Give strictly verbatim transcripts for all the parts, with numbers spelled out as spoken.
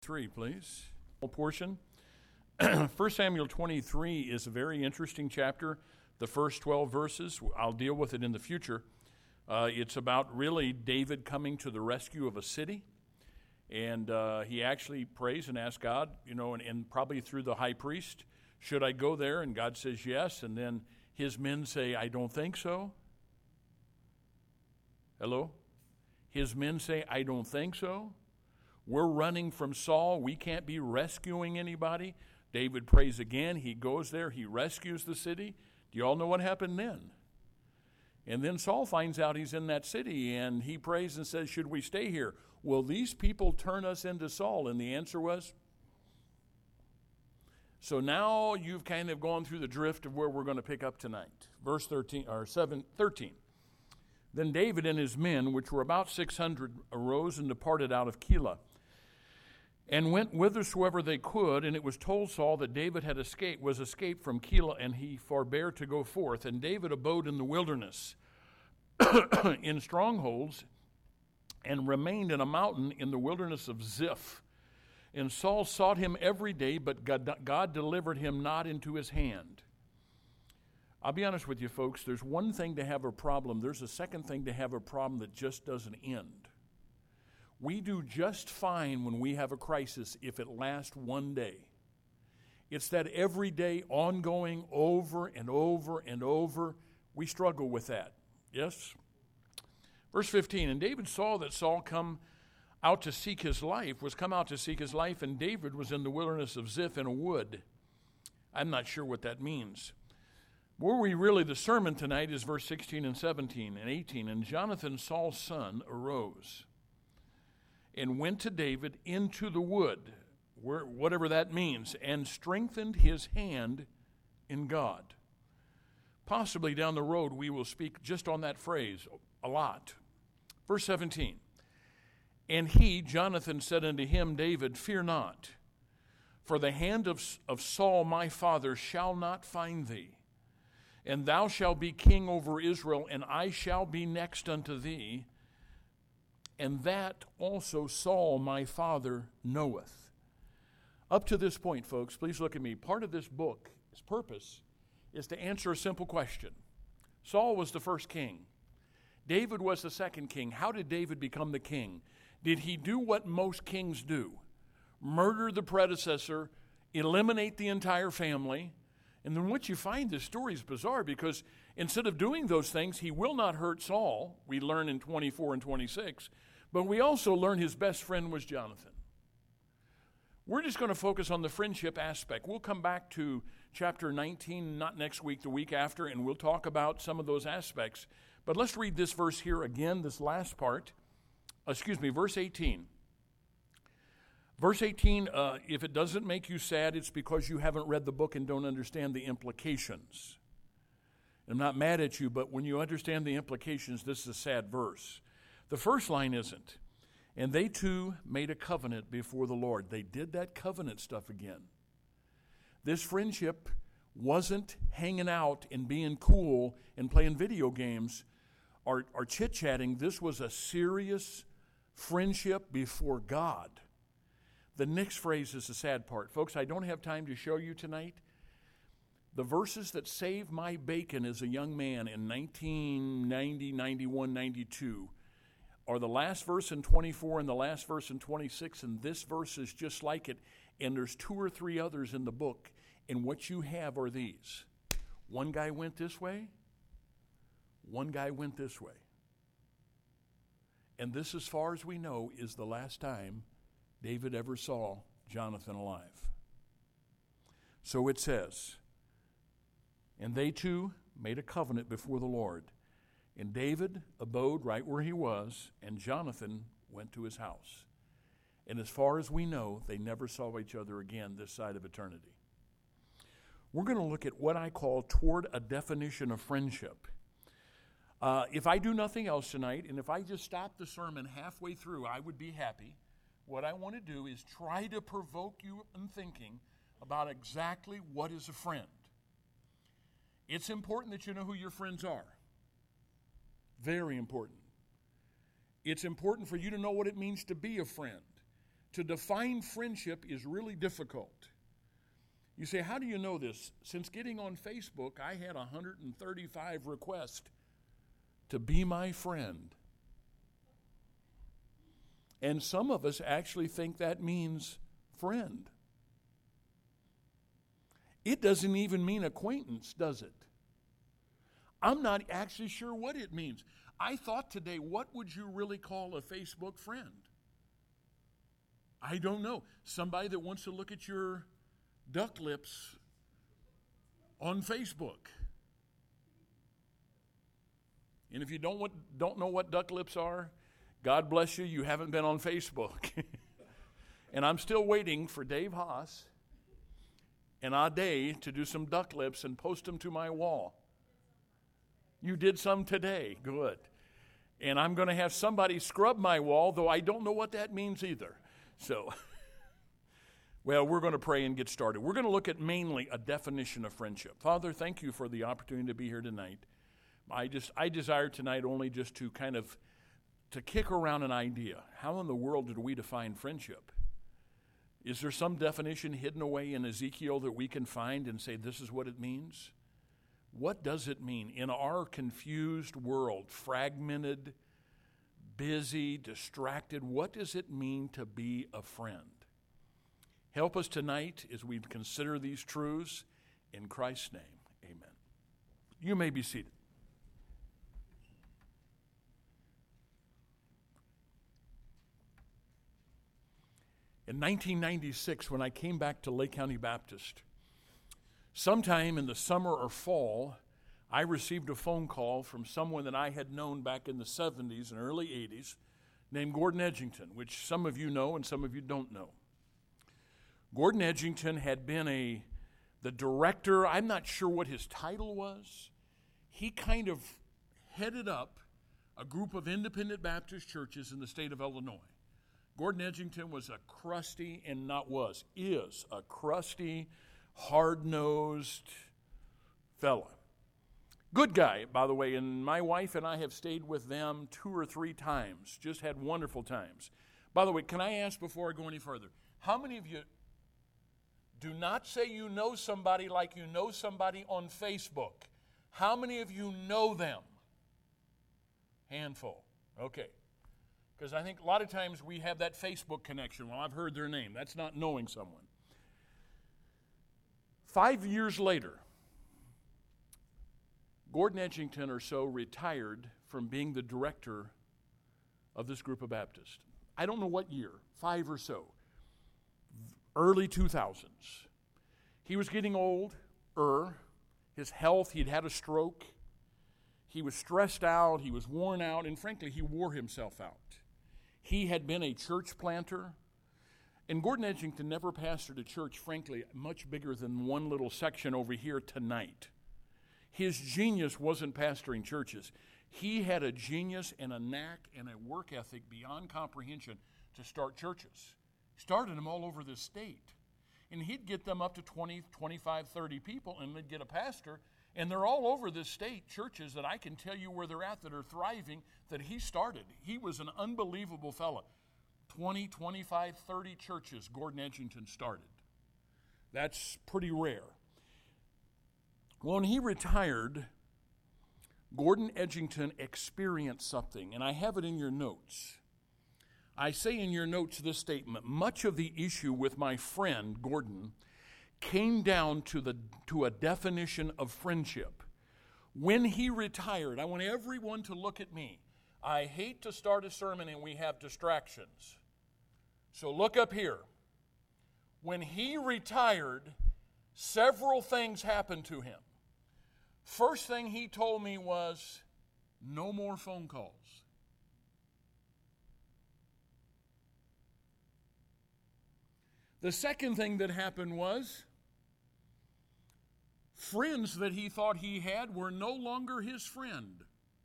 Three, please. Portion. First Samuel twenty-three is a very interesting chapter. The first twelve verses, I'll deal with it in the future. Uh, it's about really David coming to the rescue of a city. And uh, he actually prays and asks God, you know, and, and probably through the high priest, should I go there? And God says yes. And then his men say, I don't think so. Hello? His men say, I don't think so. We're running from Saul. We can't be rescuing anybody. David prays again. He goes there. He rescues the city. Do you all know what happened then? And then Saul finds out he's in that city, and he prays and says, should we stay here? Will these people turn us into Saul? And the answer was, so now you've kind of gone through the drift of where we're going to pick up tonight. Verse thirteen, or seven, thirteen. Then David and his men, which were about six hundred, arose and departed out of Keilah, and went whithersoever they could. And it was told Saul that David had escaped, was escaped from Keilah, and he forbare to go forth. And David abode in the wilderness, in strongholds, and remained in a mountain in the wilderness of Ziph. And Saul sought him every day, but God, God delivered him not into his hand. I'll be honest with you, folks. There's one thing to have a problem. There's a second thing to have a problem that just doesn't end. We do just fine when we have a crisis if it lasts one day. It's that everyday, ongoing, over and over and over. We struggle with that. Yes? Verse fifteen, and David saw that Saul come out to seek his life, was come out to seek his life, and David was in the wilderness of Ziph in a wood. I'm not sure what that means. Where we really, the sermon tonight is verse sixteen and seventeen and eighteen. And Jonathan, Saul's son, arose and went to David into the wood, where, whatever that means, and strengthened his hand in God. Possibly down the road we will speak just on that phrase a lot. Verse seventeen. And he, Jonathan, said unto him, David, fear not, for the hand of, of Saul my father shall not find thee. And thou shalt be king over Israel, and I shall be next unto thee. And that also Saul my father knoweth. Up to this point, folks, please look at me. Part of this book, its purpose, is to answer a simple question. Saul was the first king. David was the second king. How did David become the king? Did he do what most kings do? Murder the predecessor, eliminate the entire family? And then what you find, this story is bizarre because instead of doing those things, he will not hurt Saul. We learn in twenty-four and twenty-six. But we also learn his best friend was Jonathan. We're just going to focus on the friendship aspect. We'll come back to chapter nineteen, not next week, the week after, and we'll talk about some of those aspects. But let's read this verse here again, this last part. Excuse me, verse eighteen. Verse eighteen, uh, if it doesn't make you sad, it's because you haven't read the book and don't understand the implications. I'm not mad at you, but when you understand the implications, this is a sad verse. The first line isn't. And they two made a covenant before the Lord. They did that covenant stuff again. This friendship wasn't hanging out and being cool and playing video games or, or chit-chatting. This was a serious friendship before God. The next phrase is the sad part. Folks, I don't have time to show you tonight. The verses that saved my bacon as a young man in nineteen ninety, ninety-one, ninety-two are the last verse in twenty-four and the last verse in twenty-six, and this verse is just like it, and there's two or three others in the book, and what you have are these. One guy went this way, one guy went this way. And this, as far as we know, is the last time David ever saw Jonathan alive. So it says, and they two made a covenant before the Lord. And David abode right where he was, and Jonathan went to his house. And as far as we know, they never saw each other again this side of eternity. We're going to look at what I call toward a definition of friendship. Uh, if I do nothing else tonight, and if I just stop the sermon halfway through, I would be happy. What I want to do is try to provoke you in thinking about exactly what is a friend. It's important that you know who your friends are. Very important. It's important for you to know what it means to be a friend. to define friendship is really difficult. You say, how do you know this? Since getting on Facebook, I had one hundred thirty-five requests to be my friend. And some of us actually think that means friend. It doesn't even mean acquaintance, does it? I'm not actually sure what it means. I thought today, what would you really call a Facebook friend? I don't know. Somebody that wants to look at your duck lips on Facebook. And if you don't, what, don't know what duck lips are, God bless you, you haven't been on Facebook. And I'm still waiting for Dave Haas and Ade to do some duck lips and post them to my wall. You did some today. Good. And I'm going to have somebody scrub my wall, though I don't know what that means either. So, well, we're going to pray and get started. We're going to look at mainly a definition of friendship. Father, thank you for the opportunity to be here tonight. I just I desire tonight only just to kind of to kick around an idea. How in the world did we define friendship? Is there some definition hidden away in Ezekiel that we can find and say this is what it means? What does it mean in our confused world, fragmented, busy, distracted? What does it mean to be a friend? Help us tonight as we consider these truths. In Christ's name, amen. You may be seated. In nineteen ninety-six, when I came back to Lake County Baptist, sometime in the summer or fall, I received a phone call from someone that I had known back in the seventies and early eighties named Gordon Edgington, which some of you know and some of you don't know. Gordon Edgington had been a the director, I'm not sure what his title was. He kind of headed up a group of independent Baptist churches in the state of Illinois. Gordon Edgington was a crusty, and not was, is a crusty, hard-nosed fella. Good guy, by the way, and my wife and I have stayed with them two or three times, just had wonderful times. By the way, can I ask before I go any further, how many of you do not say you know somebody like you know somebody on Facebook? How many of you know them? Handful. Okay. Because I think a lot of times we have that Facebook connection. Well, I've heard their name. That's not knowing someone. Five years later, Gordon Edgington or so retired from being the director of this group of Baptists. I don't know what year, five or so, early two thousands. He was getting old, er, his health, he'd had a stroke. He was stressed out, he was worn out, and frankly, he wore himself out. He had been a church planter, and Gordon Edgington never pastored a church, frankly, much bigger than one little section over here tonight. His genius wasn't pastoring churches. He had a genius and a knack and a work ethic beyond comprehension to start churches. He started them all over the state. And he'd get them up to twenty, twenty-five, thirty people, and they'd get a pastor, and they're all over the state, churches that I can tell you where they're at that are thriving, that he started. He was an unbelievable fella. twenty, twenty-five, thirty churches Gordon Edgington started. That's pretty rare. Well, when he retired, Gordon Edgington experienced something, and I have it in your notes. I say in your notes this statement: much of the issue with my friend Gordon came down to the to a definition of friendship. When he retired, I want everyone to look at me. I hate to start a sermon and we have distractions. So look up here. When he retired, several things happened to him. First thing he told me was, no more phone calls. The second thing that happened was, friends that he thought he had were no longer his friend.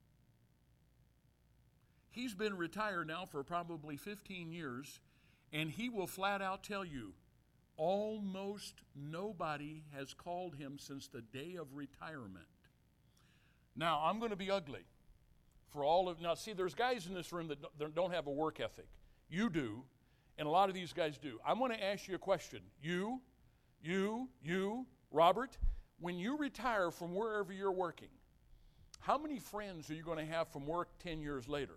He's been retired now for probably fifteen years, and he will flat out tell you, almost nobody has called him since the day of retirement. Now, I'm going to be ugly for all of, now see, there's guys in this room that don't have a work ethic. You do, And a lot of these guys do. I'm going to ask you a question. You, you, you, Robert, when you retire from wherever you're working, how many friends are you going to have from work ten years later?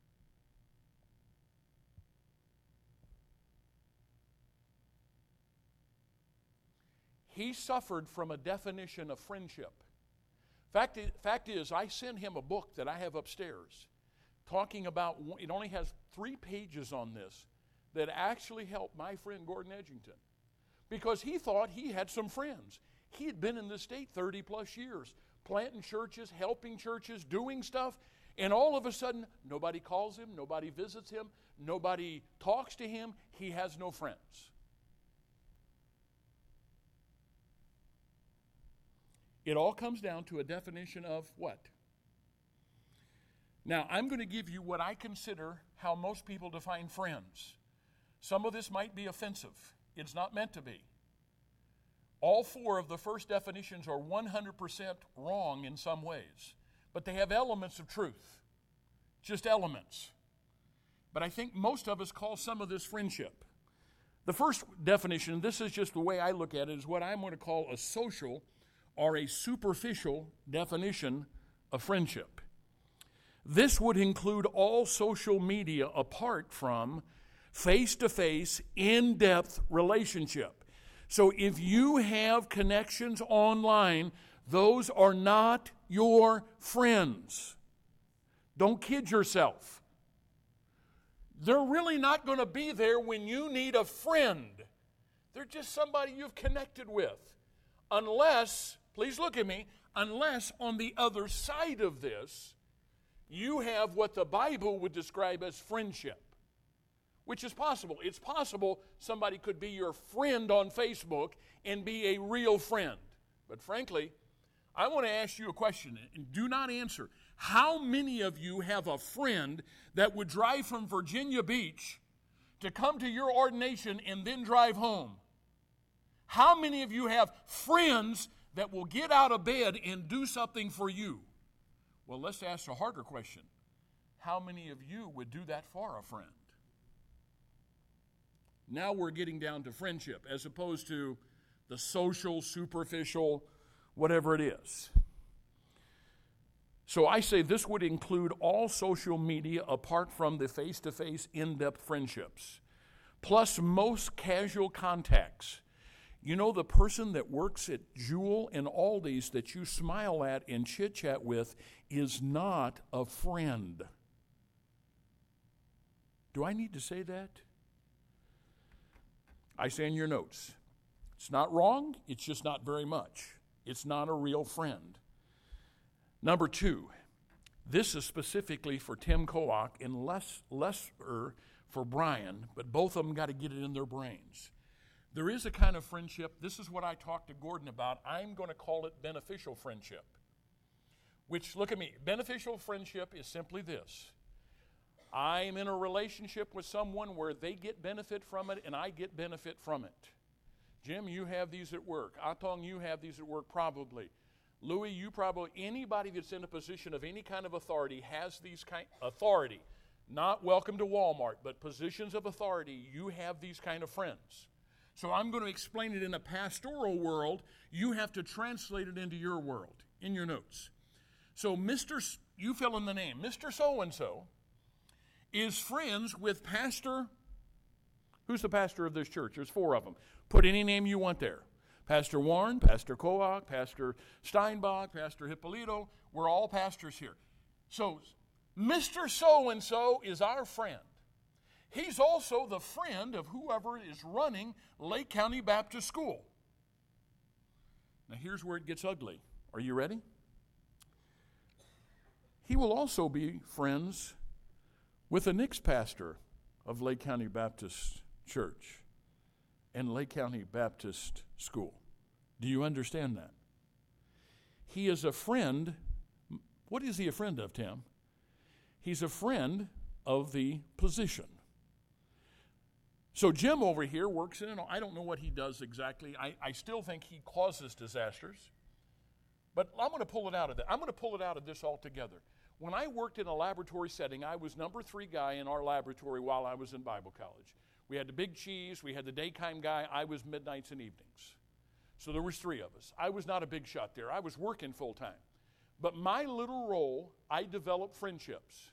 He suffered from a definition of friendship. Fact, fact is, I sent him a book that I have upstairs talking about, it only has three pages on this, that actually helped my friend Gordon Edgington. Because he thought he had some friends. He had been in the state thirty plus years, planting churches, helping churches, doing stuff, and all of a sudden, nobody calls him, nobody visits him, nobody talks to him, he has no friends. It all comes down to a definition of what? Now, I'm going to give you what I consider how most people define friends. Some of this might be offensive. It's not meant to be. All four of the first definitions are one hundred percent wrong in some ways, but they have elements of truth, just elements. But I think most of us call some of this friendship. The first definition, this is just the way I look at it, is what I'm going to call a social or a superficial definition of friendship. This would include all social media apart from face-to-face, in-depth relationship. So if you have connections online, those are not your friends. Don't kid yourself. They're really not going to be there when you need a friend. They're just somebody you've connected with. Unless, please look at me, unless on the other side of this, you have what the Bible would describe as friendship. Which is possible. It's possible somebody could be your friend on Facebook and be a real friend. But frankly, I want to ask you a question, and do not answer. How many of you have a friend that would drive from Virginia Beach to come to your ordination and then drive home? How many of you have friends that will get out of bed and do something for you? Well, let's ask a harder question. How many of you would do that for a friend? Now we're getting down to friendship as opposed to the social, superficial, whatever it is. So I say this would include all social media apart from the face-to-face, in-depth friendships, plus most casual contacts. You know, the person that works at Jewel and Aldi's that you smile at and chit-chat with is not a friend. Do I need to say that? I say in your notes, it's not wrong, it's just not very much. It's not a real friend. Number two, this is specifically for Tim Koach and less, lesser for Brian, but both of them got to get it in their brains. There is a kind of friendship, this is what I talked to Gordon about, I'm going to call it beneficial friendship. Which, look at me, beneficial friendship is simply this. I'm in a relationship with someone where they get benefit from it and I get benefit from it. Jim, you have these at work. Atong, you have these at work probably. Louis, you probably, anybody that's in a position of any kind of authority has these kind authority. Not welcome to Walmart, but positions of authority, you have these kind of friends. So I'm going to explain it in a pastoral world. You have to translate it into your world, in your notes. So Mister S- you fill in the name. Mister So-and-so is friends with Pastor, who's the pastor of this church? There's four of them. Put any name you want there. Pastor Warren, Pastor Koach, Pastor Steinbach, Pastor Hippolito. We're all pastors here. So Mister So-and-so is our friend. He's also the friend of whoever is running Lake County Baptist School. Now here's where it gets ugly. Are you ready? He will also be friends with the next pastor of Lake County Baptist Church and Lake County Baptist School. Do you understand that? He is a friend. What is he a friend of, Tim? He's a friend of the position. So Jim over here works in, I don't know what he does exactly. I, I still think he causes disasters. But I'm going to pull it out of that. I'm going to pull it out of this altogether. When I worked in a laboratory setting, I was number three guy in our laboratory while I was in Bible college. We had the big cheese. We had the daytime guy. I was midnights and evenings. So there was three of us. I was not a big shot there. I was working full time. But my little role, I developed friendships.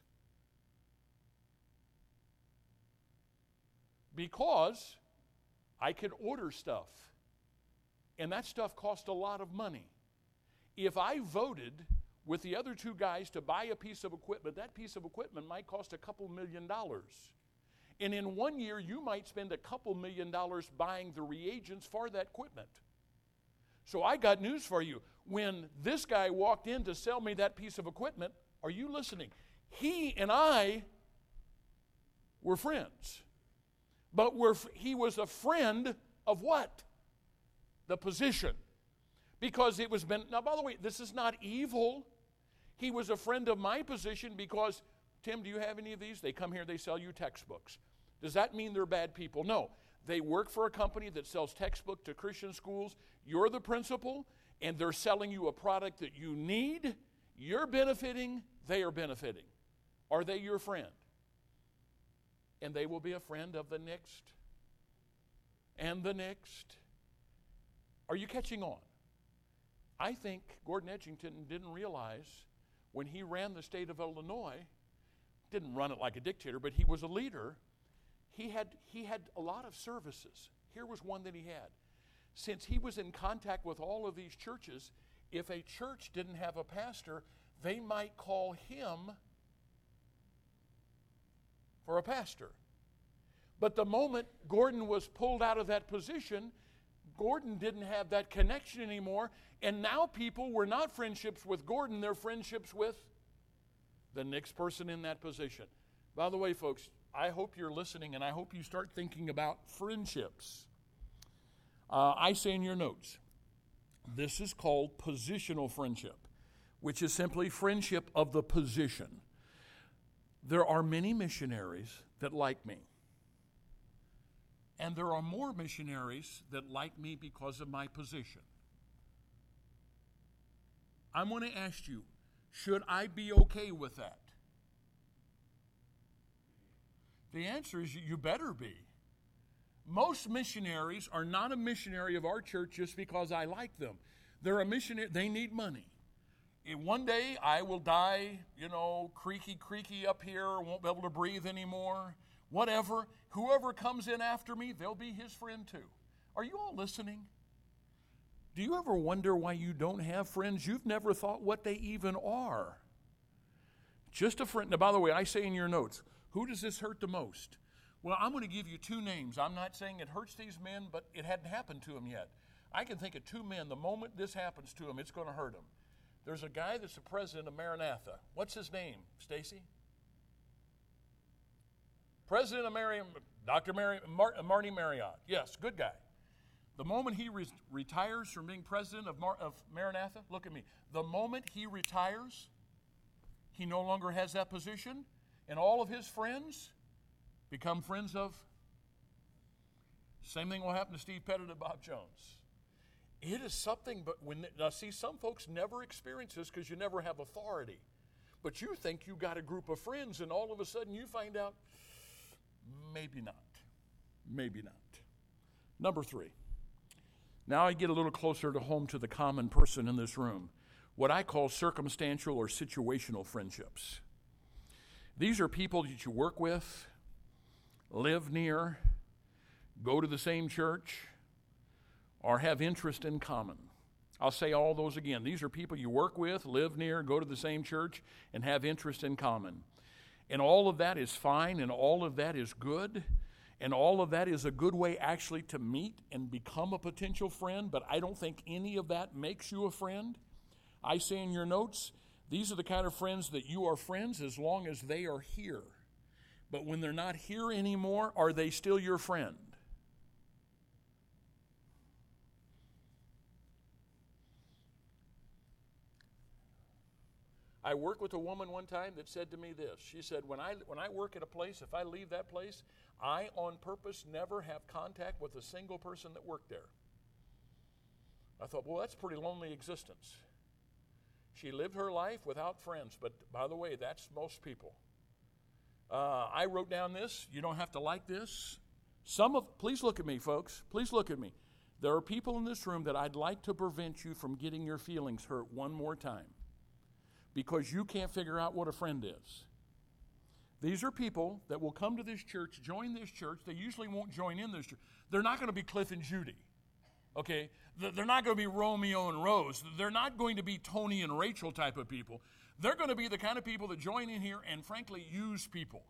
Because I could order stuff. And that stuff cost a lot of money. If I voted with the other two guys to buy a piece of equipment, that piece of equipment might cost a couple million dollars. And in one year, you might spend a couple million dollars buying the reagents for that equipment. So I got news for you. When this guy walked in to sell me that piece of equipment, are you listening? He and I were friends. But we're, he was a friend of what? The position. Because it was been, now by the way, this is not evil. He was a friend of my position because, Tim, do you have any of these? They come here, they sell you textbooks. Does that mean they're bad people? No. They work for a company that sells textbooks to Christian schools. You're the principal, and they're selling you a product that you need. You're benefiting, they are benefiting. Are they your friend? And they will be a friend of the next and the next. Are you catching on? I think Gordon Edgington didn't realize when he ran the state of Illinois, didn't run it like a dictator, but he was a leader. He had, he had a lot of services. Here was one that he had. Since he was in contact with all of these churches, if a church didn't have a pastor, they might call him for a pastor. But the moment Gordon was pulled out of that position, Gordon didn't have that connection anymore, and now people were not friendships with Gordon, they're friendships with the next person in that position. By the way, folks, I hope you're listening, and I hope you start thinking about friendships. Uh, I say in your notes, this is called positional friendship, which is simply friendship of the position. There are many missionaries that like me. And there are more missionaries that like me because of my position. I'm going to ask you, should I be okay with that? The answer is you better be. Most missionaries are not a missionary of our church just because I like them. They're a missionary, they need money. And one day I will die, you know, creaky, creaky up here, won't be able to breathe anymore, whatever. Whoever comes in after me, they'll be his friend too. Are you all listening? Do you ever wonder why you don't have friends? You've never thought what they even are. Just a friend. Now, by the way, I say in your notes, who does this hurt the most? Well, I'm going to give you two names. I'm not saying it hurts these men, but it hadn't happened to them yet. I can think of two men. The moment this happens to them, it's going to hurt them. There's a guy that's the president of Maranatha. What's his name, Stacy? President of Mary, Doctor Mary, Mar, Marty Marriott. Yes, good guy. The moment he re- retires from being president of, Mar, of Maranatha, look at me. The moment he retires, he no longer has that position, and all of his friends become friends of. Same thing will happen to Steve Pettit and Bob Jones. It is something, but when, now see, some folks never experience this because you never have authority. But you think you got a group of friends, and all of a sudden you find out, maybe not. Maybe not. Number three. Now I get a little closer to home to the common person in this room. What I call circumstantial or situational friendships. These are people that you work with, live near, go to the same church, or have interest in common. I'll say all those again. These are people you work with, live near, go to the same church, and have interest in common. And all of that is fine, and all of that is good, and all of that is a good way actually to meet and become a potential friend, but I don't think any of that makes you a friend. I say in your notes, these are the kind of friends that you are friends as long as they are here. But when they're not here anymore, are they still your friend? I worked with a woman one time that said to me this. She said, when I when I work at a place, if I leave that place, I on purpose never have contact with a single person that worked there. I thought, well, that's a pretty lonely existence. She lived her life without friends, but by the way, that's most people. Uh, I wrote down this. You don't have to like this. Some of, please look at me, folks. Please look at me. There are people in this room that I'd like to prevent you from getting your feelings hurt one more time because you can't figure out what a friend is. These are people that will come to this church, join this church. They usually won't join in this church. They're not going to be Cliff and Judy, okay? They're not going to be Romeo and Rose. They're not going to be Tony and Rachel type of people. They're going to be the kind of people that join in here and, frankly, use people.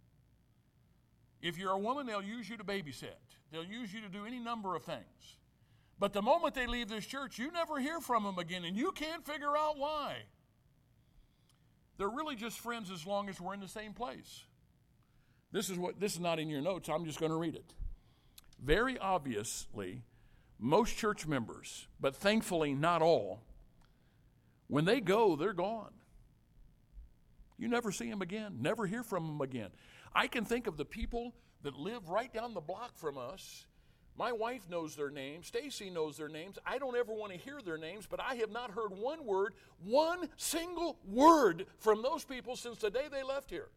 If you're a woman, they'll use you to babysit. They'll use you to do any number of things. But the moment they leave this church, you never hear from them again, and you can't figure out why. They're really just friends as long as we're in the same place. This is what this is not in your notes. I'm just going to read it. Very obviously, most church members, but thankfully not all, when they go, they're gone. You never see them again, never hear from them again. I can think of the people that live right down the block from us. My wife knows their names. Stacy knows their names. I don't ever want to hear their names, but I have not heard one word, one single word from those people since the day they left here.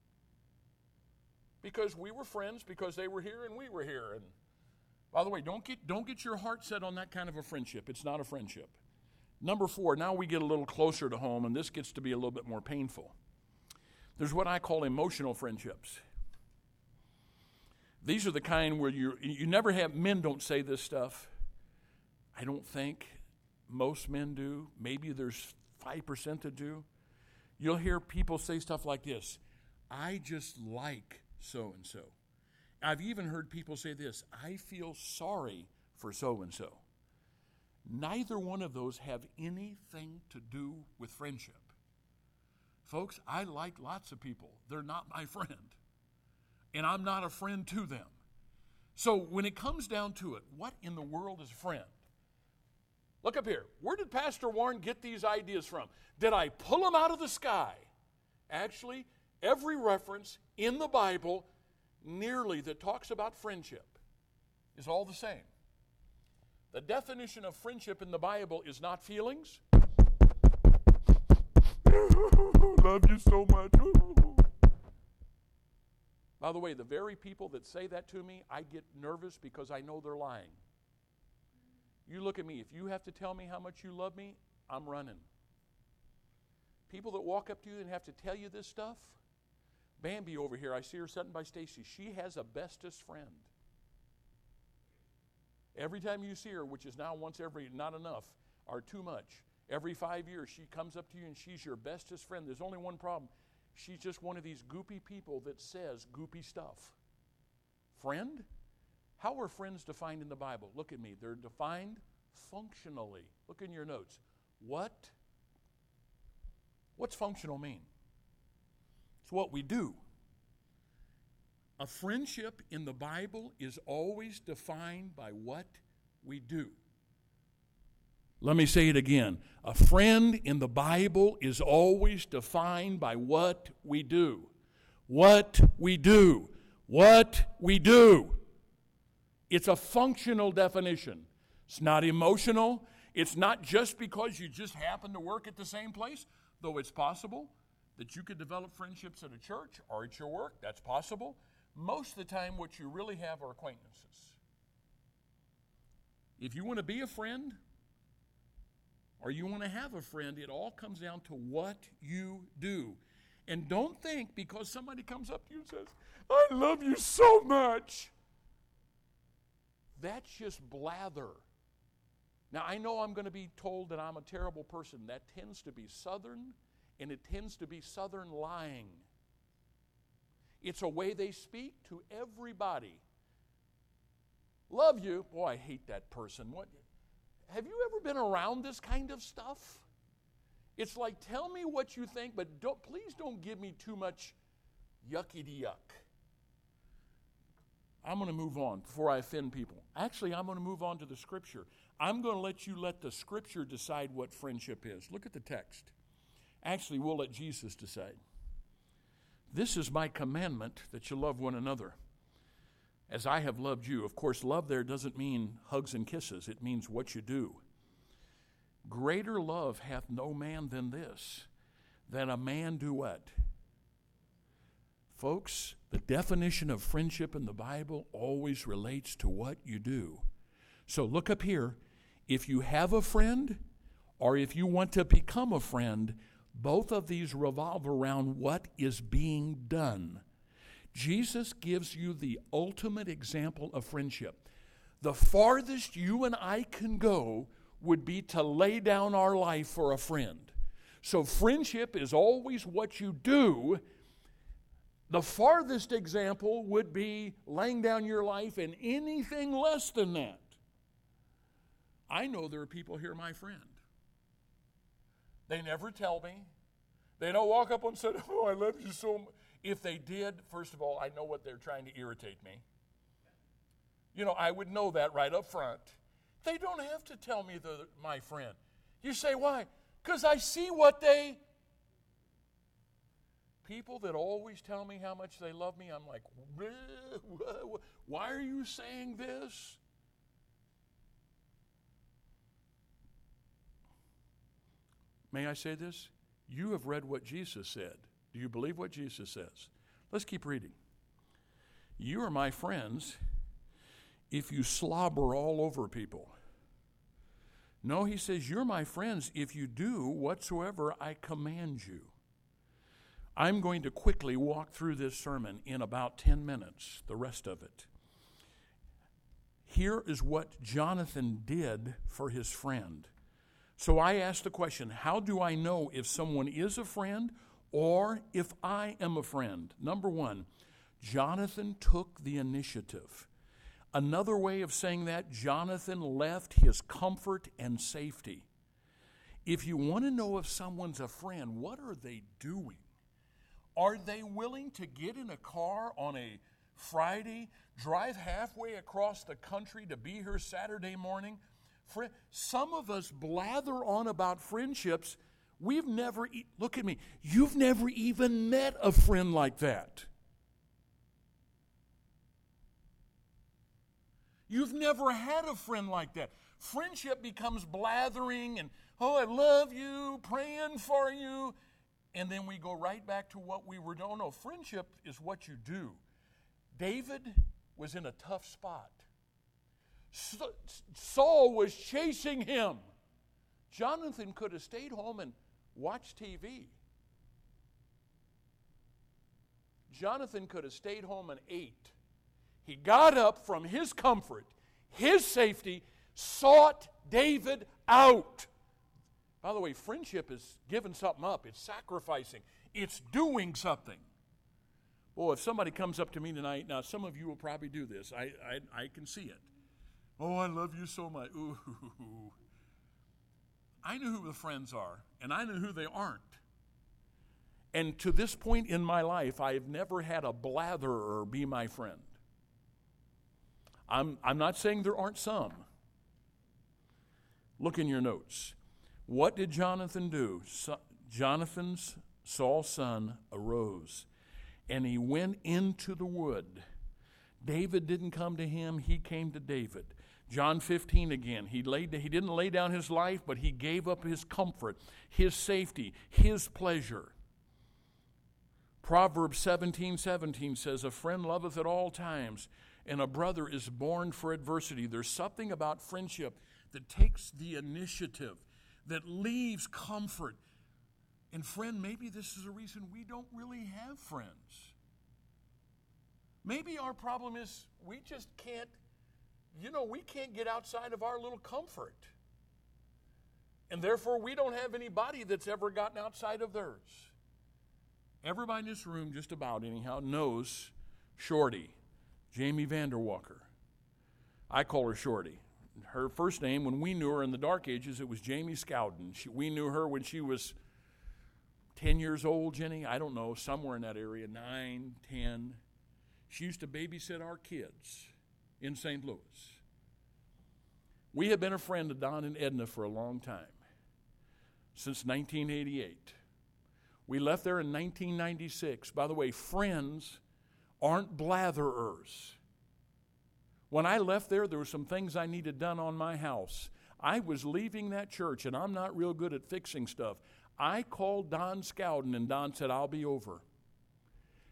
Because we were friends, because they were here and we were here. And by the way, don't get, don't get your heart set on that kind of a friendship. It's not a friendship. Number four, now we get a little closer to home, and this gets to be a little bit more painful. There's what I call emotional friendships. These are the kind where you you never have, men don't say this stuff. I don't think most men do. Maybe there's five percent that do. You'll hear people say stuff like this, I just like so-and-so. I've even heard people say this, I feel sorry for so-and-so. Neither one of those have anything to do with friendship. Folks, I like lots of people. They're not my friend. And I'm not a friend to them. So when it comes down to it, what in the world is a friend? Look up here. Where did Pastor Warren get these ideas from? Did I pull them out of the sky? Actually, every reference in the Bible nearly that talks about friendship is all the same. The definition of friendship in the Bible is not feelings. Love you so much. By the way, the very people that say that to me, I get nervous because I know they're lying. You look at me. If you have to tell me how much you love me, I'm running. People that walk up to you and have to tell you this stuff, Bambi over here, I see her sitting by Stacy. She has a bestest friend. Every time you see her, which is now once every, not enough, or too much, every five years she comes up to you and she's your bestest friend. There's only one problem. She's just one of these goopy people that says goopy stuff. Friend? How are friends defined in the Bible? Look at me. They're defined functionally. Look in your notes. What? What's functional mean? It's what we do. A friendship in the Bible is always defined by what we do. Let me say it again. A friend in the Bible is always defined by what we do. What we do. What we do. It's a functional definition. It's not emotional. It's not just because you just happen to work at the same place, though it's possible that you could develop friendships at a church or at your work. That's possible. Most of the time, what you really have are acquaintances. If you want to be a friend, or you want to have a friend, it all comes down to what you do. And don't think because somebody comes up to you and says, I love you so much. That's just blather. Now, I know I'm going to be told that I'm a terrible person. That tends to be Southern, and it tends to be Southern lying. It's a way they speak to everybody. Love you. Boy, I hate that person. What? Have you ever been around this kind of stuff? It's like, tell me what you think, but don't, please don't give me too much yucky-de-yuck. I'm going to move on before I offend people. Actually, I'm going to move on to the Scripture. I'm going to let you let the Scripture decide what friendship is. Look at the text. Actually, we'll let Jesus decide. This is my commandment, that you love one another as I have loved you. Of course, love there doesn't mean hugs and kisses. It means what you do. Greater love hath no man than this, that a man do what? Folks, the definition of friendship in the Bible always relates to what you do. So look up here. If you have a friend, or if you want to become a friend, both of these revolve around what is being done. Jesus gives you the ultimate example of friendship. The farthest you and I can go would be to lay down our life for a friend. So friendship is always what you do. The farthest example would be laying down your life, and anything less than that. I know there are people here, my friend. They never tell me. They don't walk up and say, oh, I love you so much. If they did, first of all, I know what they're trying to irritate me. You know, I would know that right up front. They don't have to tell me they're my friend. You say, why? Because I see what they... People that always tell me how much they love me, I'm like, why are you saying this? May I say this? You have read what Jesus said. Do you believe what Jesus says? Let's keep reading. You are my friends if you slobber all over people. No, he says, you're my friends if you do whatsoever I command you. I'm going to quickly walk through this sermon in about ten minutes, the rest of it. Here is what Jonathan did for his friend. So I asked the question, how do I know if someone is a friend or if I am a friend? Number one, Jonathan took the initiative. Another way of saying that, Jonathan left his comfort and safety. If you want to know if someone's a friend, what are they doing? Are they willing to get in a car on a Friday, drive halfway across the country to be here Saturday morning? Some of us blather on about friendships. We've never, e- look at me, you've never even met a friend like that. You've never had a friend like that. Friendship becomes blathering and, oh, I love you, praying for you. And then we go right back to what we were doing. No, friendship is what you do. David was in a tough spot. Saul was chasing him. Jonathan could have stayed home and watched T V. Jonathan could have stayed home and ate. He got up from his comfort, his safety, sought David out. By the way, friendship is giving something up. It's sacrificing. It's doing something. Boy, if somebody comes up to me tonight, now some of you will probably do this. I, I, I can see it. Oh, I love you so much. Ooh. I know who the friends are, and I know who they aren't. And to this point in my life, I have never had a blatherer be my friend. I'm, I'm not saying there aren't some. Look in your notes. What did Jonathan do? So, Jonathan's, Saul's son, arose, and he went into the wood. David didn't come to him, he came to David. John fifteen again, he, laid, he didn't lay down his life, but he gave up his comfort, his safety, his pleasure. Proverbs seventeen seventeen says, a friend loveth at all times, and a brother is born for adversity. There's something about friendship that takes the initiative, that leaves comfort. And friend, maybe this is a reason we don't really have friends. Maybe our problem is we just can't, you know, we can't get outside of our little comfort. And therefore, we don't have anybody that's ever gotten outside of theirs. Everybody in this room, just about anyhow, knows Shorty, Jamie Vanderwalker. I call her Shorty. Her first name, when we knew her in the dark ages, it was Jamie Scowden. She, we knew her when she was ten years old, Jenny. I don't know, somewhere in that area, nine, ten. She used to babysit our kids in Saint Louis. We have been a friend of Don and Edna for a long time, since nineteen eighty-eight. We left there in nineteen ninety-six. By the way, friends aren't blatherers. When I left there, there were some things I needed done on my house. I was leaving that church, and I'm not real good at fixing stuff. I called Don Scowden, and Don said, I'll be over.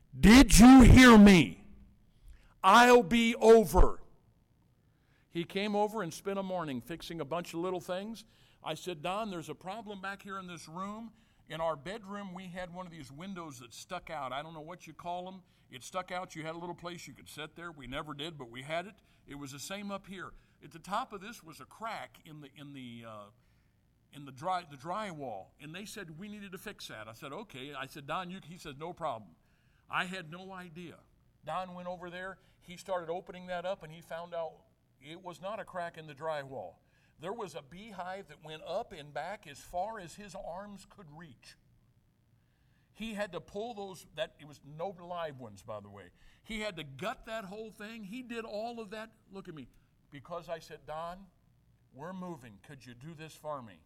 Did you hear me? I'll be over. He came over and spent a morning fixing a bunch of little things. I said, Don, there's a problem back here in this room. In our bedroom, we had one of these windows that stuck out. I don't know what you call them. It stuck out. You had a little place you could sit there. We never did, but we had it. It was the same up here. At the top of this was a crack in the in the uh, in the dry the drywall, and they said we needed to fix that. I said, okay. I said, Don, you. He said, no problem. I had no idea. Don went over there. He started opening that up, and he found out it was not a crack in the drywall. There was a beehive that went up and back as far as his arms could reach. He had to pull those, that it was no live ones, by the way. He had to gut that whole thing. He did all of that. Look at me. Because I said, Don, we're moving. Could you do this for me?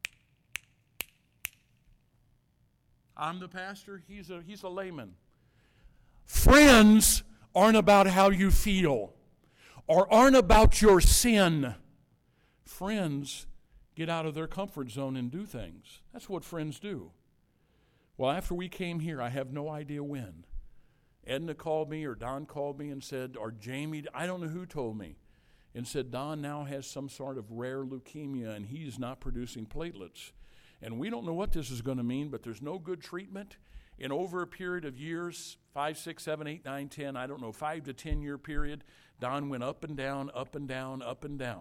I'm the pastor. He's a, he's a layman. Friends aren't about how you feel or aren't about your sin. Friends get out of their comfort zone and do things. That's what friends do. Well, after we came here, I have no idea when, Edna called me or Don called me and said, or Jamie, I don't know who told me, and said, Don now has some sort of rare leukemia and he's not producing platelets. And we don't know what this is going to mean, but there's no good treatment. And over a period of years, five, six, seven, eight, nine, ten, I don't know, five to ten year period, Don went up and down, up and down, up and down.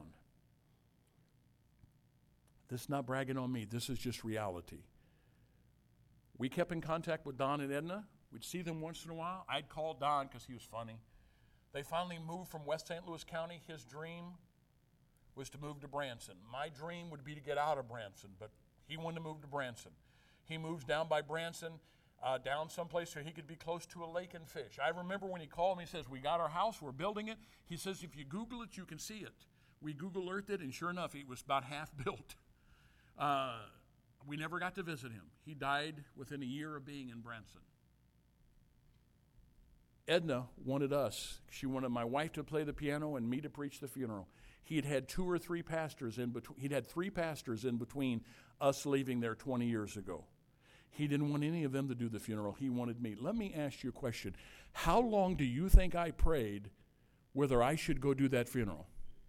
This is not bragging on me. This is just reality. We kept in contact with Don and Edna. We'd see them once in a while. I'd call Don because he was funny. They finally moved from West Saint Louis County. His dream was to move to Branson. My dream would be to get out of Branson, but he wanted to move to Branson. He moves down by Branson, uh, down someplace where he could be close to a lake and fish. I remember when he called me, he says, we got our house, we're building it. He says, if you Google it, you can see it. We Google Earthed it, and sure enough, it was about half built. Uh, we never got to visit him. He died within a year of being in Branson. Edna wanted us. She wanted my wife to play the piano and me to preach the funeral. He had had two or three pastors in between. He'd had three pastors in between us leaving there twenty years ago. He didn't want any of them to do the funeral. He wanted me. Let me ask you a question. How long do you think I prayed whether I should go do that funeral?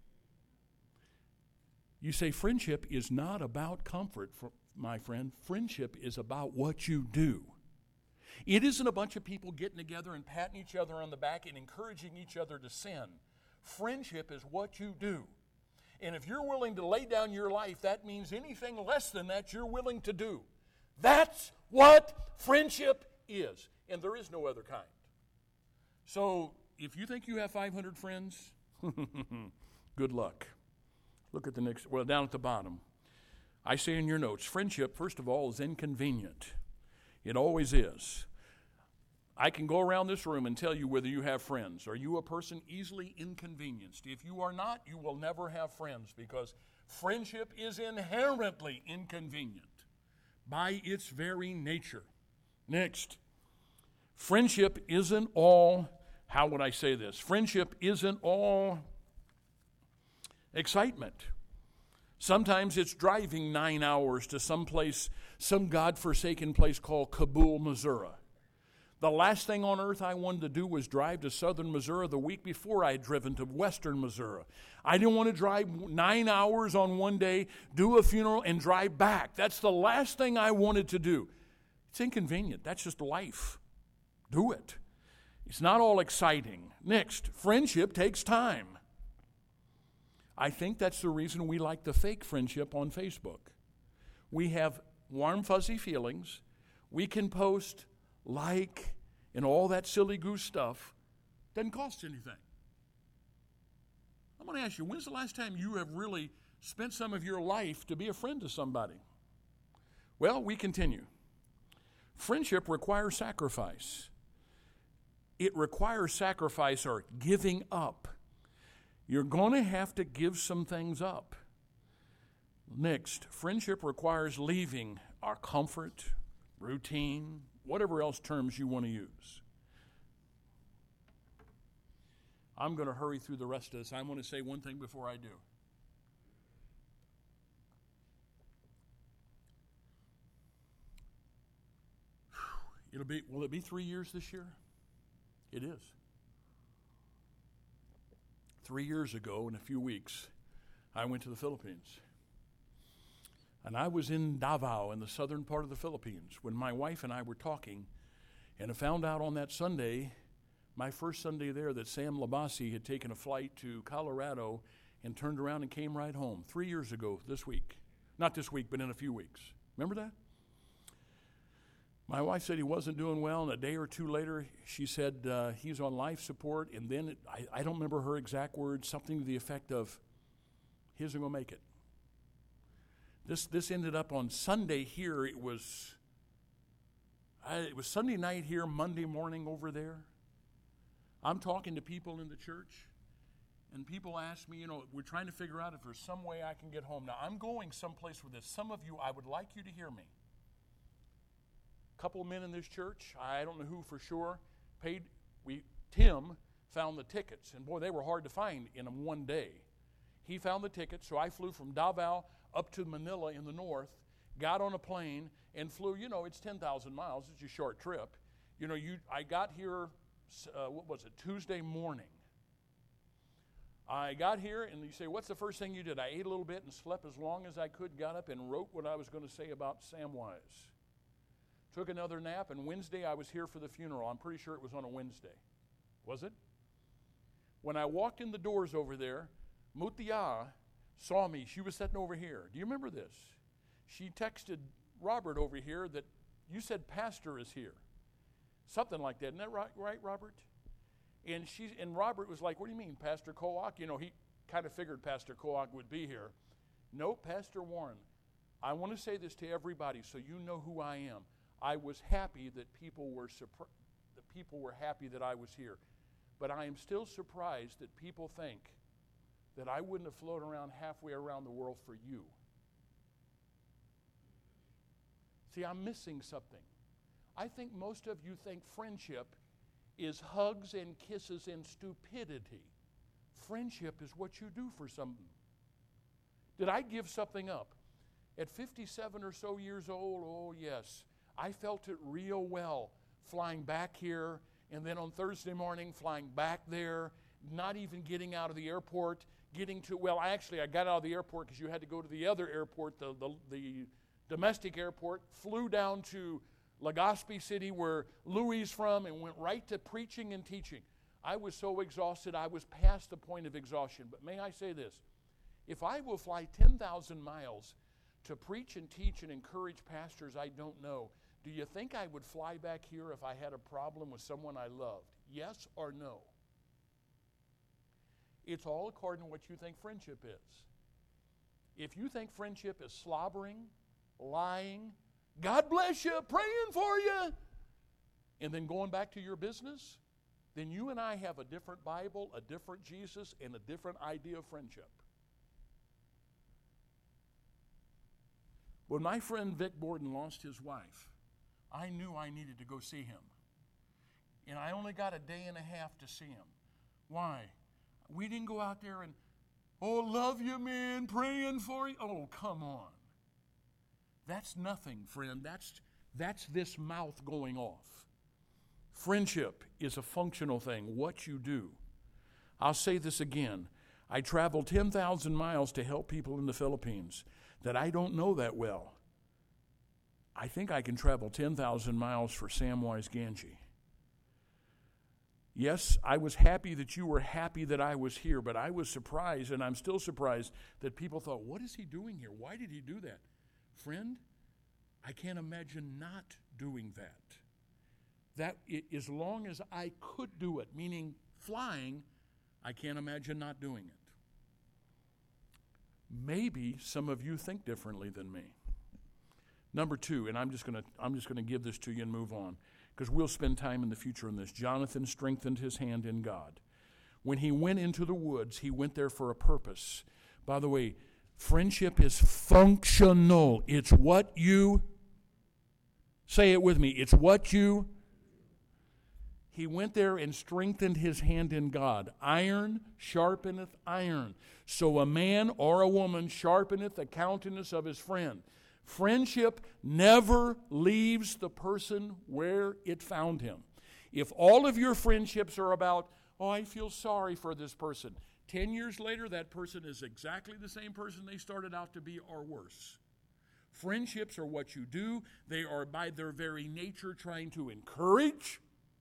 You say friendship is not about comfort, my friend. Friendship is about what you do. It isn't a bunch of people getting together and patting each other on the back and encouraging each other to sin. Friendship is what you do. And if you're willing to lay down your life, that means anything less than that you're willing to do. That's what friendship is. And there is no other kind. So if you think you have five hundred friends, good luck. Look at the next, well, down at the bottom. I say in your notes, friendship, first of all, is inconvenient. It always is. I can go around this room and tell you whether you have friends. Are you a person easily inconvenienced? If you are not, you will never have friends because friendship is inherently inconvenient by its very nature. Next, friendship isn't all, how would I say this? Friendship isn't all excitement. Sometimes it's driving nine hours to some place, some godforsaken place called Kabul, Missouri. The last thing on earth I wanted to do was drive to southern Missouri the week before I had driven to western Missouri. I didn't want to drive nine hours on one day, do a funeral, and drive back. That's the last thing I wanted to do. It's inconvenient. That's just life. Do it. It's not all exciting. Next, friendship takes time. I think that's the reason we like the fake friendship on Facebook. We have warm, fuzzy feelings. We can post, like, and all that silly goose stuff. Doesn't cost anything. I'm going to ask you, when's the last time you have really spent some of your life to be a friend to somebody? Well, we continue. Friendship requires sacrifice. It requires sacrifice or giving up. You're going to have to give some things up. Next, friendship requires leaving our comfort, routine, whatever else terms you want to use. I'm going to hurry through the rest of this. I'm going to say one thing before I do. It'll be, will it be three years this year? It is. Three years ago, in a few weeks, I went to the Philippines. And I was in Davao in the southern part of the Philippines when my wife and I were talking, and I found out on that Sunday, my first Sunday there, that Sam Labasi had taken a flight to Colorado and turned around and came right home three years ago this week. Not this week, but in a few weeks. Remember that? My wife said he wasn't doing well, and a day or two later, she said uh, he's on life support, and then it, I, I don't remember her exact words, something to the effect of, he isn't going to make it. This this ended up on Sunday here. It was, I, it was Sunday night here, Monday morning over there. I'm talking to people in the church, and people ask me, you know, we're trying to figure out if there's some way I can get home. Now, I'm going someplace with this. Some of you, I would like you to hear me. Couple of men in this church, I don't know who for sure, paid, we, Tim found the tickets, and boy, they were hard to find in one day. He found the tickets, so I flew from Davao up to Manila in the north, got on a plane, and flew, you know, it's ten thousand miles, it's a short trip. You know, you, I got here, uh, what was it, Tuesday morning. I got here, and you say, what's the first thing you did? I ate a little bit and slept as long as I could, got up and wrote what I was going to say about Samwise. Took another nap, and Wednesday I was here for the funeral. I'm pretty sure it was on a Wednesday. Was it? When I walked in the doors over there, Mutia saw me. She was sitting over here. Do you remember this? She texted Robert over here that you said pastor is here. Something like that. Isn't that right, right Robert? And she and Robert was like, what do you mean, Pastor Koak? You know, he kind of figured Pastor Koak would be here. No, Pastor Warren, I want to say this to everybody so you know who I am. I was happy that people were surpri- that people were happy that I was here. But I am still surprised that people think that I wouldn't have floated around halfway around the world for you. See, I'm missing something. I think most of you think friendship is hugs and kisses and stupidity. Friendship is what you do for someone. Did I give something up? At fifty-seven or so years old, oh yes, I felt it real well flying back here, and then on Thursday morning flying back there, not even getting out of the airport, getting to, well, actually I got out of the airport because you had to go to the other airport, the, the, the domestic airport, flew down to Legazpi City where Louis is from, and went right to preaching and teaching. I was so exhausted, I was past the point of exhaustion. But may I say this, if I will fly ten thousand miles to preach and teach and encourage pastors I don't know, do you think I would fly back here if I had a problem with someone I loved? Yes or no? It's all according to what you think friendship is. If you think friendship is slobbering, lying, God bless you, praying for you, and then going back to your business, then you and I have a different Bible, a different Jesus, and a different idea of friendship. When my friend Vic Borden lost his wife, I knew I needed to go see him. And I only got a day and a half to see him. Why? We didn't go out there and, oh, love you, man, praying for you. Oh, come on. That's nothing, friend. That's, that's this mouth going off. Friendship is a functional thing, what you do. I'll say this again. I traveled ten thousand miles to help people in the Philippines that I don't know that well. I think I can travel ten thousand miles for Samwise Gamgee. Yes, I was happy that you were happy that I was here, but I was surprised, and I'm still surprised, that people thought, what is he doing here? Why did he do that? Friend, I can't imagine not doing that. That, as long as I could do it, meaning flying, I can't imagine not doing it. Maybe some of you think differently than me. Number two, and I'm just going to I'm just going to give this to you and move on, because we'll spend time in the future on this. Jonathan strengthened his hand in God. When he went into the woods, he went there for a purpose. By the way, friendship is functional. It's what you, say it with me, it's what you, he went there and strengthened his hand in God. Iron sharpeneth iron. So a man or a woman sharpeneth the countenance of his friend. Friendship never leaves the person where it found him. If all of your friendships are about, oh, I feel sorry for this person, ten years later, that person is exactly the same person they started out to be or worse. Friendships are what you do. They are by their very nature trying to encourage.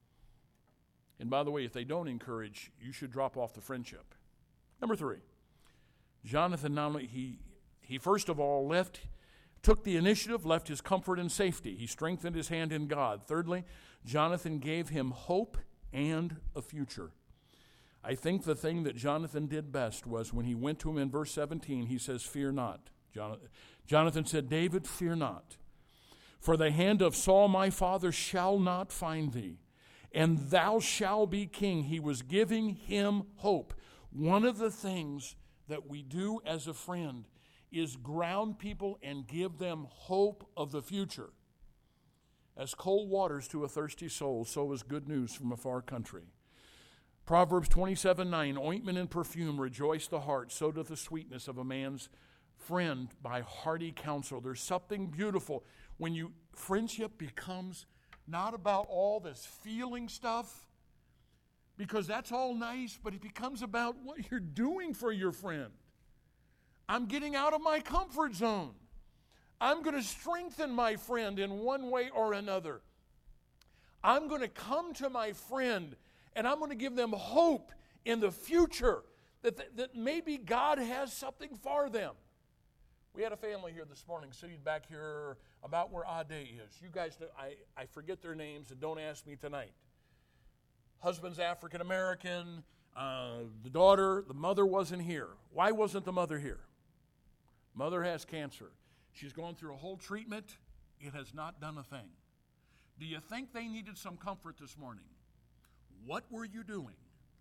And by the way, if they don't encourage, you should drop off the friendship. Number three, Jonathan not only, he, he first of all left, took the initiative, left his comfort and safety. He strengthened his hand in God. Thirdly, Jonathan gave him hope and a future. I think the thing that Jonathan did best was when he went to him in verse seventeen, he says, fear not. Jonathan said, David, fear not. For the hand of Saul my father shall not find thee, and thou shalt be king. He was giving him hope. One of the things that we do as a friend is ground people and give them hope of the future. As cold waters to a thirsty soul, so is good news from a far country. Proverbs twenty-seven nine, ointment and perfume rejoice the heart, so doth the sweetness of a man's friend by hearty counsel. There's something beautiful when you friendship becomes not about all this feeling stuff, because that's all nice, but it becomes about what you're doing for your friend. I'm getting out of my comfort zone. I'm going to strengthen my friend in one way or another. I'm going to come to my friend and I'm going to give them hope in the future that, th- that maybe God has something for them. We had a family here this morning sitting back here about where Ade is. You guys know, I, I forget their names, and don't ask me tonight. Husband's African American, uh, the daughter, the mother wasn't here. Why wasn't the mother here? Mother has cancer. She's gone through a whole treatment. It has not done a thing. Do you think they needed some comfort this morning? What were you doing?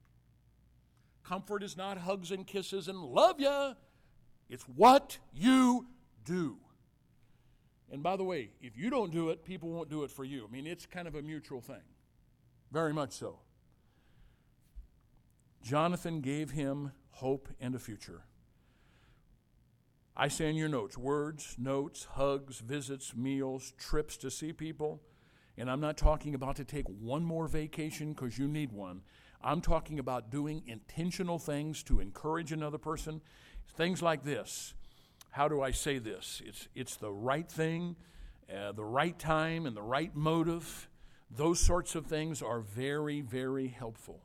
Comfort is not hugs and kisses and love ya. It's what you do. And by the way, if you don't do it, people won't do it for you. I mean, it's kind of a mutual thing. Very much so. Jonathan gave him hope and a future. I say in your notes, words, notes, hugs, visits, meals, trips to see people. And I'm not talking about to take one more vacation because you need one. I'm talking about doing intentional things to encourage another person. Things like this. How do I say this? It's, it's the right thing, uh, the right time, and the right motive. Those sorts of things are very, very helpful.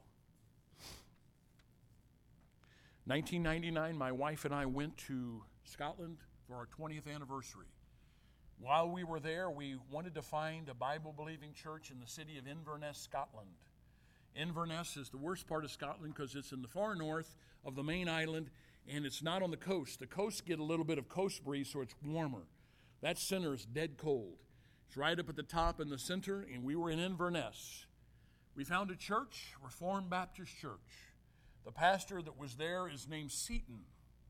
nineteen ninety-nine, my wife and I went to Scotland for our twentieth anniversary. While we were there, we wanted to find a Bible-believing church in the city of Inverness, Scotland. Inverness is the worst part of Scotland because it's in the far north of the main island, and it's not on the coast. The coasts get a little bit of coast breeze, so it's warmer. That center is dead cold. It's right up at the top in the center, and we were in Inverness. We found a church, Reformed Baptist Church. The pastor that was there is named Seaton.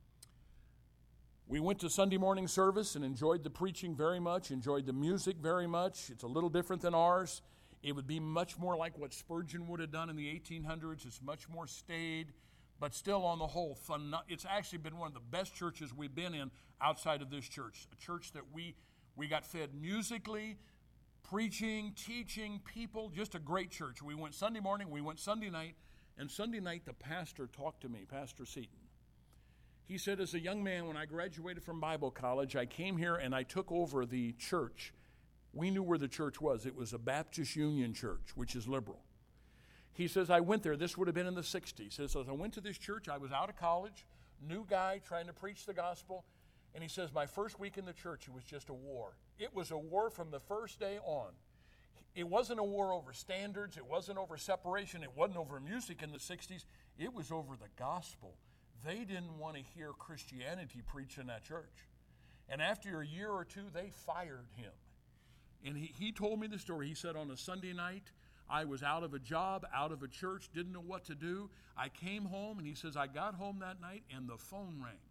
We went to Sunday morning service and enjoyed the preaching very much, enjoyed the music very much. It's a little different than ours. It would be much more like what Spurgeon would have done in the eighteen hundreds. It's much more staid, but still on the whole, fun. It's actually been one of the best churches we've been in outside of this church, a church that we, we got fed musically, preaching, teaching, people, just a great church. We went Sunday morning, we went Sunday night, and Sunday night the pastor talked to me, Pastor Seaton. He said, as a young man, when I graduated from Bible college, I came here and I took over the church. We knew where the church was. It was a Baptist Union church, which is liberal. He says, I went there. This would have been in the sixties. He says, as I went to this church, I was out of college, new guy trying to preach the gospel. And he says, my first week in the church, it was just a war. It was a war from the first day on. It wasn't a war over standards. It wasn't over separation. It wasn't over music in the sixties. It was over the gospel. They didn't want to hear Christianity preached in that church. And after a year or two, they fired him. And he, he told me the story. He said, on a Sunday night, I was out of a job, out of a church, didn't know what to do. I came home, and he says, I got home that night, and the phone rang.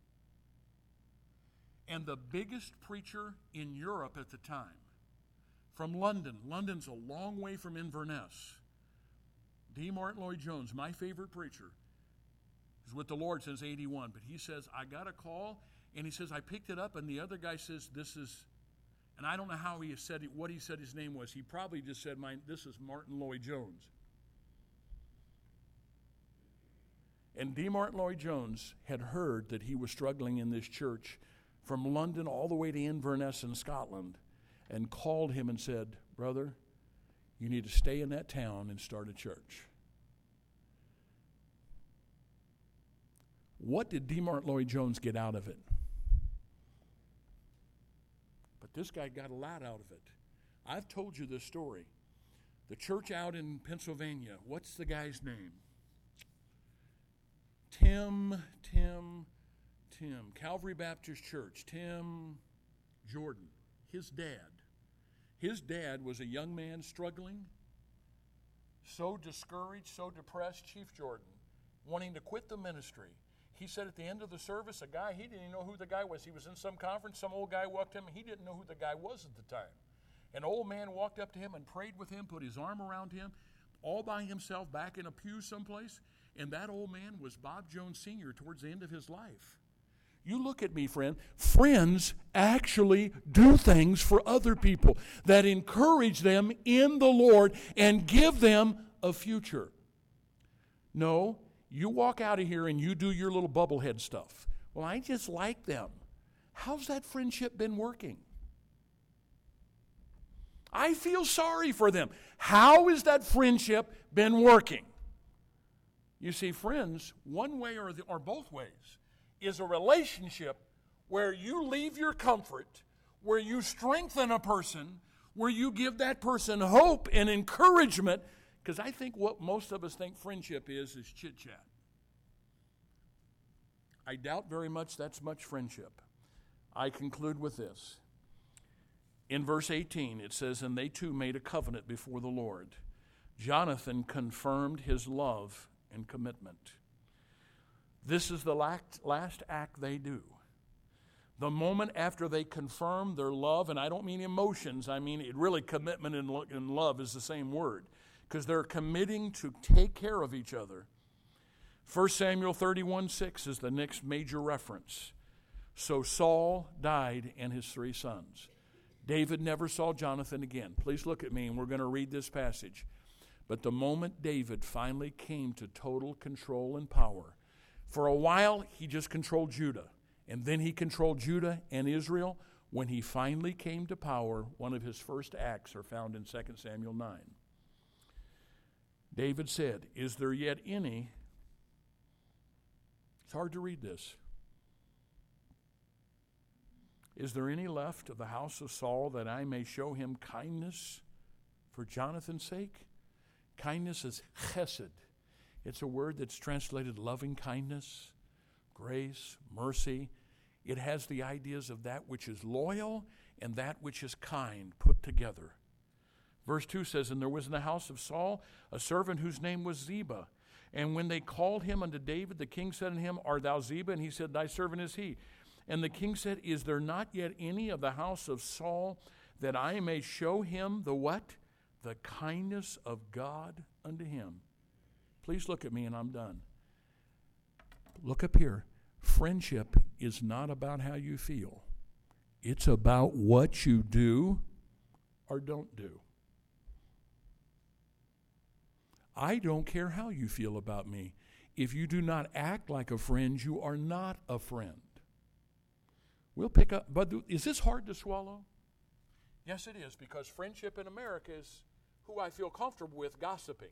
And the biggest preacher in Europe at the time, from London, London's a long way from Inverness, D. Martin Lloyd-Jones, my favorite preacher, is with the Lord since eighty-one. But he says, I got a call, and he says, I picked it up, and the other guy says, this is, And I don't know how he said it, what he said his name was. He probably just said, "Mine. This is Martin Lloyd-Jones." And D. Martin Lloyd-Jones had heard that he was struggling in this church from London all the way to Inverness in Scotland, and called him and said, "Brother, you need to stay in that town and start a church." What did D. Martin Lloyd-Jones get out of it? But this guy got a lot out of it. I've told you this story. The church out in Pennsylvania, what's the guy's name? Tim, Tim, Tim, Calvary Baptist Church, Tim Jordan, his dad. His dad was a young man struggling, so discouraged, so depressed, Chief Jordan, wanting to quit the ministry. He said at the end of the service, a guy, he didn't even know who the guy was. He was in some conference, some old guy walked him, he didn't know who the guy was at the time. An old man walked up to him and prayed with him, put his arm around him, all by himself back in a pew someplace. And that old man was Bob Jones Senior towards the end of his life. You look at me, friend. Friends actually do things for other people that encourage them in the Lord and give them a future. No, you walk out of here and you do your little bubblehead stuff. Well, I just like them. How's that friendship been working? I feel sorry for them. How has that friendship been working? You see, friends, one way or, the, or both ways, is a relationship where you leave your comfort, where you strengthen a person, where you give that person hope and encouragement, because I think what most of us think friendship is, is chit-chat. I doubt very much that's much friendship. I conclude with this. In verse eighteen, it says, "And they two made a covenant before the Lord. Jonathan confirmed his love and commitment." This is the last act they do. The moment after they confirm their love, and I don't mean emotions, I mean it really commitment and love is the same word, because they're committing to take care of each other. First Samuel thirty-one six is the next major reference. So Saul died and his three sons. David never saw Jonathan again. Please look at me, and we're going to read this passage. But the moment David finally came to total control and power, for a while he just controlled Judah, and then he controlled Judah and Israel. When he finally came to power, one of his first acts are found in Second Samuel nine. David said, "Is there yet any," it's hard to read this, "is there any left of the house of Saul that I may show him kindness for Jonathan's sake?" Kindness is chesed. It's a word that's translated loving kindness, grace, mercy. It has the ideas of that which is loyal and that which is kind put together. Verse two says, "And there was in the house of Saul a servant whose name was Ziba. And when they called him unto David, the king said unto him, Art thou Ziba? And he said, Thy servant is he. And the king said, Is there not yet any of the house of Saul that I may show him the what? The kindness of God unto him." Please look at me and I'm done. Look up here. Friendship is not about how you feel. It's about what you do or don't do. I don't care how you feel about me. If you do not act like a friend, you are not a friend. We'll pick up, but is this hard to swallow? Yes, it is, because friendship in America is who I feel comfortable with gossiping.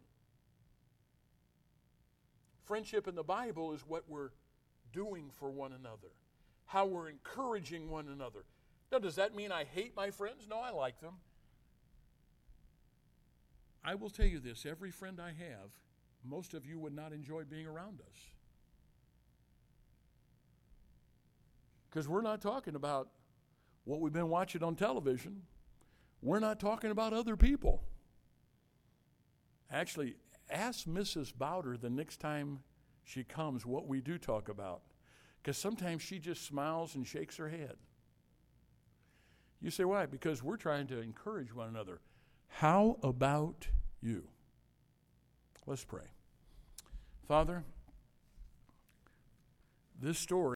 Friendship in the Bible is what we're doing for one another, how we're encouraging one another. Now, does that mean I hate my friends? No, I like them. I will tell you this, every friend I have, most of you would not enjoy being around us. Because we're not talking about what we've been watching on television. We're not talking about other people. Actually, ask Missus Bowder the next time she comes what we do talk about. Because sometimes she just smiles and shakes her head. You say, why? Because we're trying to encourage one another. How about you? Let's pray. Father, this story